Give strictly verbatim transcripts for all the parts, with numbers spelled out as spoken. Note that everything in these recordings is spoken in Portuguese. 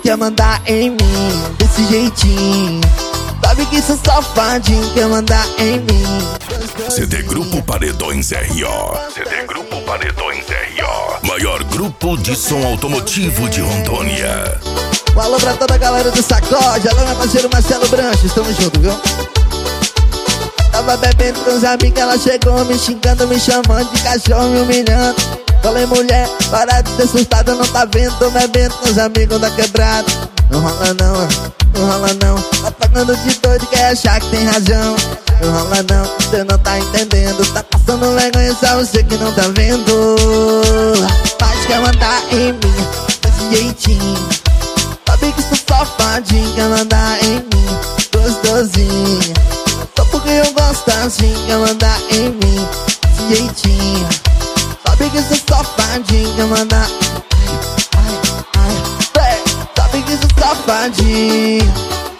quer mandar em mim desse jeitinho. Sabe que sou safadinho, quer mandar em mim. C D Grupo Paredões R O. C D Grupo Paredões R O. Maior grupo de som automotivo de Rondônia. Um alô pra toda a galera do Sacode. Alô, meu parceiro Marcelo Branches, tamo junto, viu? Tava bebendo com os amigos, ela chegou me xingando, me chamando de cachorro, me humilhando. Falei, mulher, para de ser assustada, não tá vendo? Tô bebendo com os amigos da quebrada. Não rola não, não rola não. Tá pagando de doido, quer achar que tem razão. Não rola não, cê não tá entendendo. Tá passando vergonha, só você que não tá vendo. Mas quer mandar em mim desse jeitinho. Sabe que sou safadinho, quer mandar em mim gostosinho. Só porque eu gosto assim, quer mandar em mim desse jeitinho. Sabe que sou safadinho, quer mandar. Ai, ai, ai. Sabe que sou safadinho.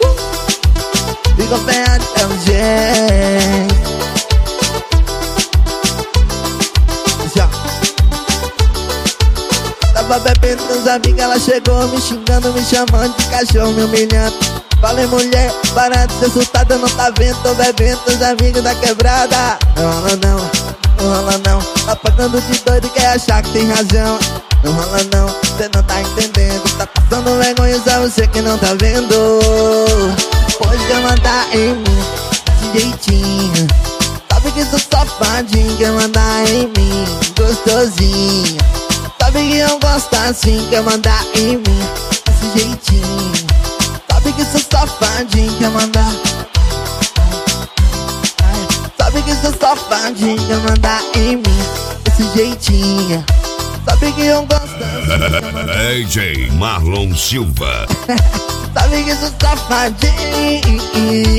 Fica bem até o jeito. Já. Tava bebendo com os amigos, ela chegou me xingando, me chamando de cachorro, me humilhando. Falei, mulher, para de ser assustada, não tá vendo? Tô bebendo com os amigos da quebrada. Não rola não, não rola não. Tá pagando de doido, quer achar que tem razão. Não rola não, cê não tá entendendo. Tá passando vergonha, só você que não tá vendo. Pode quer mandar em mim desse jeitinho. Sabe que sou safadinho, quer mandar em mim gostosinho. Sabe que eu gosto assim, quer mandar em mim desse jeitinho. Sabe que sou safadinho, quer mandar. Sabe que sou safadinho, quer mandar em mim desse jeitinho. Sabe que eu gosto assim. D J Marlon Silva. Sabe que sou safadinho.